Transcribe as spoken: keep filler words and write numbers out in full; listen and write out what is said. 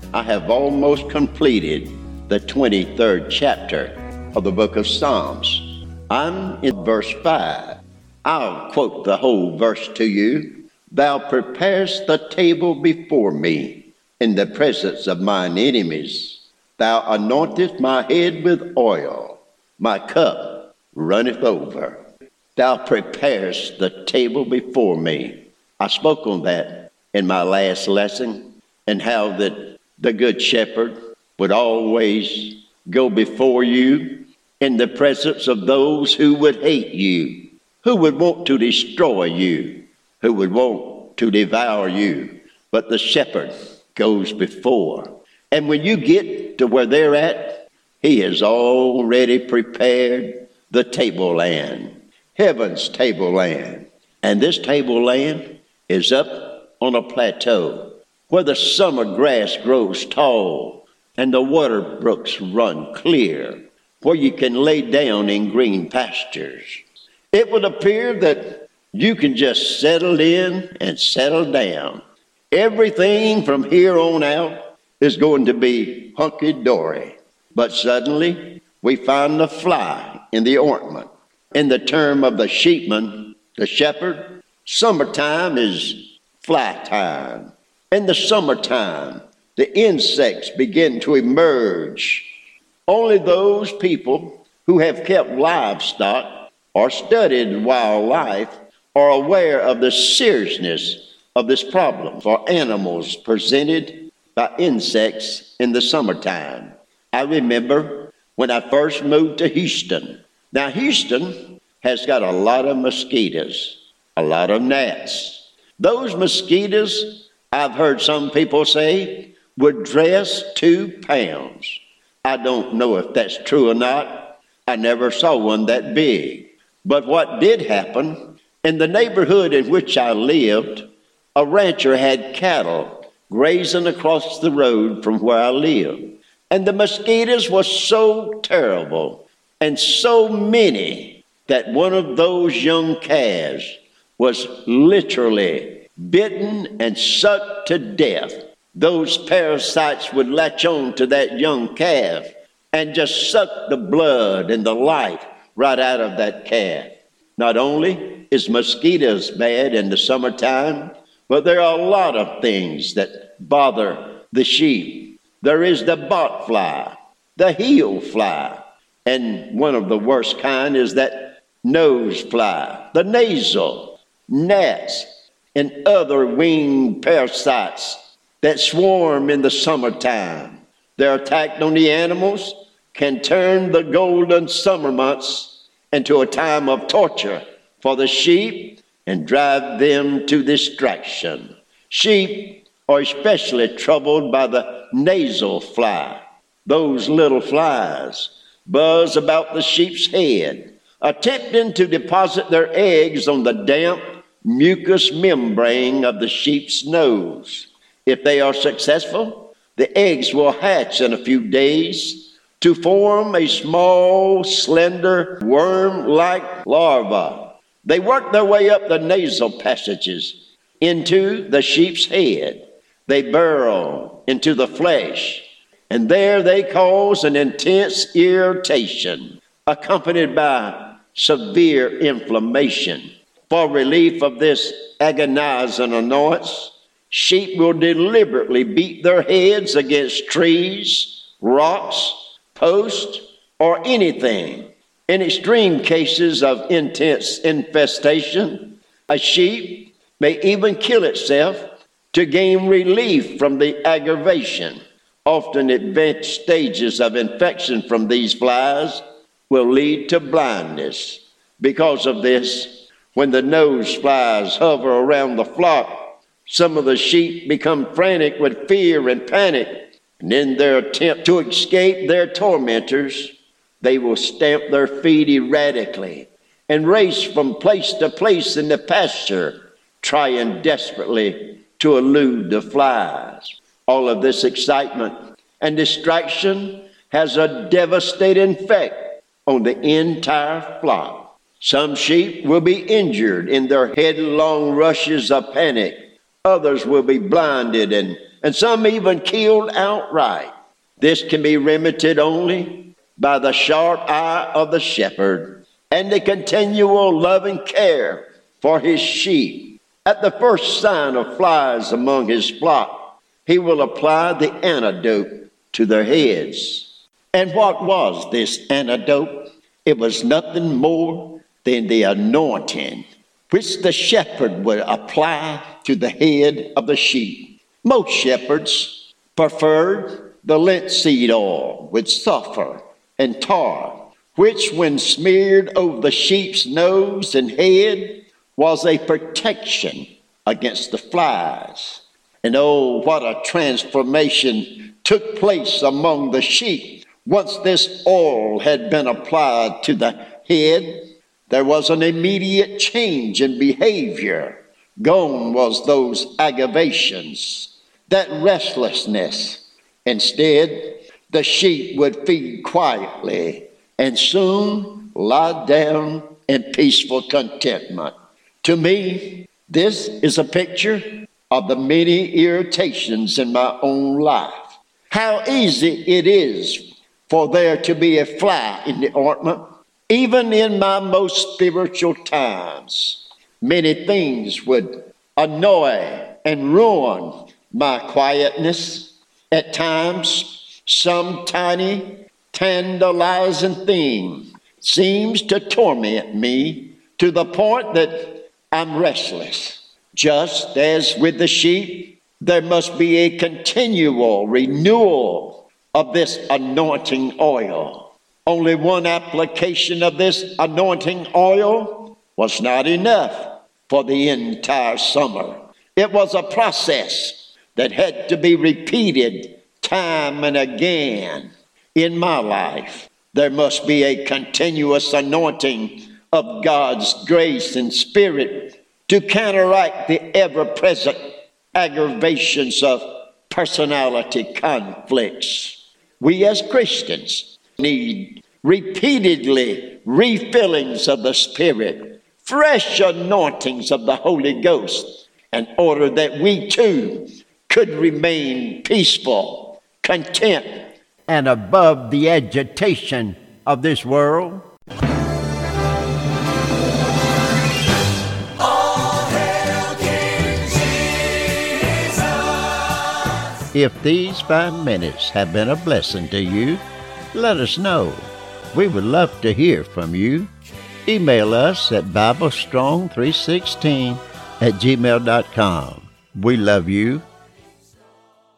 I have almost completed the twenty-third chapter of the book of Psalms. I'm in verse five. I'll quote the whole verse to you. Thou preparest the table before me in the presence of mine enemies. Thou anointest my head with oil. My cup runneth over. Thou preparest the table before me. I spoke on that in my last lesson, and how that the good shepherd would always go before you in the presence of those who would hate you, who would want to destroy you, who would want to devour you. But the shepherd goes before. And when you get to where they're at, he has already prepared the tableland, heaven's tableland. And this tableland is up on a plateau where the summer grass grows tall and the water brooks run clear, where you can lay down in green pastures. It would appear that you can just settle in and settle down. Everything from here on out is going to be hunky-dory. But suddenly, we find the fly in the ointment. In the term of the sheepman, the shepherd, summertime is fly time. In the summertime, the insects begin to emerge. Only those people who have kept livestock or studied wildlife are aware of the seriousness of this problem for animals presented by insects in the summertime. I remember when I first moved to Houston. Now, Houston has got a lot of mosquitoes, a lot of gnats. Those mosquitoes, I've heard some people say, would dress two pounds. I don't know if that's true or not. I never saw one that big. But what did happen, in the neighborhood in which I lived, a rancher had cattle grazing across the road from where I lived. And the mosquitoes were so terrible and so many that one of those young calves was literally bitten and sucked to death. Those parasites would latch on to that young calf and just suck the blood and the life right out of that calf. Not only is mosquitoes bad in the summertime, but there are a lot of things that bother the sheep. There is the botfly, the heel fly, and one of the worst kind is that nose fly, the nasal, gnats, and other winged parasites that swarm in the summertime. Their attack on the animals can turn the golden summer months into a time of torture for the sheep and drive them to distraction. Sheep are especially troubled by the nasal fly. Those little flies buzz about the sheep's head, attempting to deposit their eggs on the damp mucous membrane of the sheep's nose. If they are successful, the eggs will hatch in a few days to form a small, slender, worm-like larva. They work their way up the nasal passages into the sheep's head. They burrow into the flesh, and there they cause an intense irritation, accompanied by severe inflammation. For relief of this agonizing annoyance, sheep will deliberately beat their heads against trees, rocks, posts, or anything. In extreme cases of intense infestation, a sheep may even kill itself to gain relief from the aggravation. Often advanced stages of infection from these flies will lead to blindness. Because of this, when the nose flies hover around the flock, some of the sheep become frantic with fear and panic, and in their attempt to escape their tormentors, they will stamp their feet erratically and race from place to place in the pasture, trying desperately to elude the flies. All of this excitement and distraction has a devastating effect on the entire flock. Some sheep will be injured in their headlong rushes of panic. Others will be blinded and and some even killed outright. This can be remedied only by the sharp eye of the shepherd and the continual loving care for his sheep. At the first sign of flies among his flock, he will apply the antidote to their heads. And what was this antidote? It was nothing more than the anointing which the shepherd would apply to the head of the sheep. Most shepherds preferred the linseed oil with sulfur and tar, which when smeared over the sheep's nose and head was a protection against the flies. And oh, what a transformation took place among the sheep. Once this oil had been applied to the head, there was an immediate change in behavior. Gone was those aggravations, that restlessness. Instead, the sheep would feed quietly and soon lie down in peaceful contentment. To me, this is a picture of the many irritations in my own life. How easy it is for there to be a fly in the ointment. Even in my most spiritual times, many things would annoy and ruin my quietness. At times, some tiny, tantalizing thing seems to torment me to the point that I'm restless. Just as with the sheep, there must be a continual renewal of this anointing oil. Only one application of this anointing oil was not enough for the entire summer. It was a process that had to be repeated time and again. In my life, there must be a continuous anointing of God's grace and spirit to counteract the ever-present aggravations of personality conflicts. We as Christians need repeatedly refillings of the Spirit, fresh anointings of the Holy Ghost, in order that we too could remain peaceful, content, and above the agitation of this world. If these five minutes have been a blessing to you, let us know. We would love to hear from you. Email us at bible strong three sixteen at gmail dot com. We love you